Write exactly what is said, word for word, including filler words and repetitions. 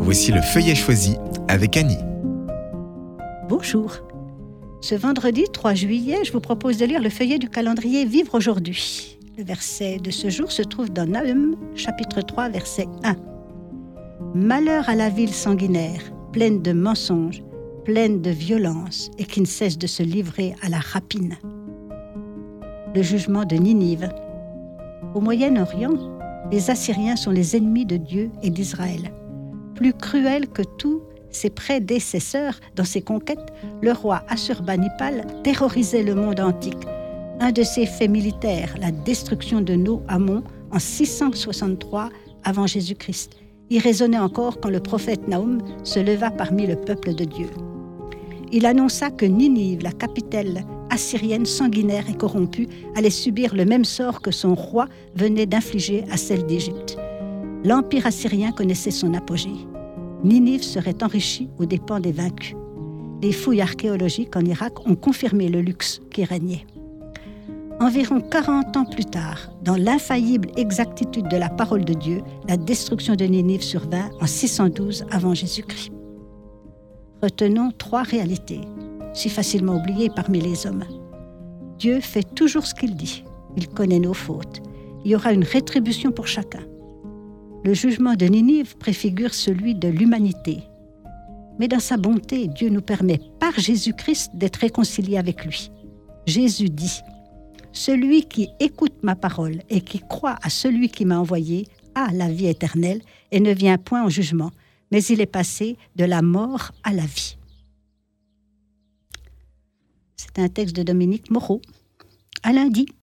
Voici le feuillet choisi avec Annie. Bonjour. Ce vendredi trois juillet, je vous propose de lire le feuillet du calendrier Vivre aujourd'hui. Le verset de ce jour se trouve dans Nahum, chapitre trois, verset un. Malheur à la ville sanguinaire, pleine de mensonges, pleine de violence et qui ne cesse de se livrer à la rapine. Le jugement de Ninive. Au Moyen-Orient, les Assyriens sont les ennemis de Dieu et d'Israël. Plus cruels que tous ses prédécesseurs dans ses conquêtes, le roi Assurbanipal terrorisait le monde antique. Un de ses faits militaires, la destruction de No-Amon en six cent soixante-trois avant Jésus-Christ, y résonnait encore quand le prophète Nahum se leva parmi le peuple de Dieu. Il annonça que Ninive, la capitale assyrienne sanguinaire et corrompue, allait subir le même sort que son roi venait d'infliger à celle d'Égypte. L'empire assyrien connaissait son apogée. Ninive serait enrichie aux dépens des vaincus. Les fouilles archéologiques en Irak ont confirmé le luxe qui régnait. Environ quarante ans plus tard, dans l'infaillible exactitude de la parole de Dieu, la destruction de Ninive survint en six cent douze avant Jésus-Christ. Retenons trois réalités, si facilement oubliées parmi les hommes. Dieu fait toujours ce qu'il dit. Il connaît nos fautes. Il y aura une rétribution pour chacun. Le jugement de Ninive préfigure celui de l'humanité. Mais dans sa bonté, Dieu nous permet par Jésus-Christ d'être réconciliés avec lui. Jésus dit « Celui qui écoute ma parole et qui croit à celui qui m'a envoyé a la vie éternelle et ne vient point au jugement, mais il est passé de la mort à la vie. » C'est un texte de Dominique Moreau. À lundi.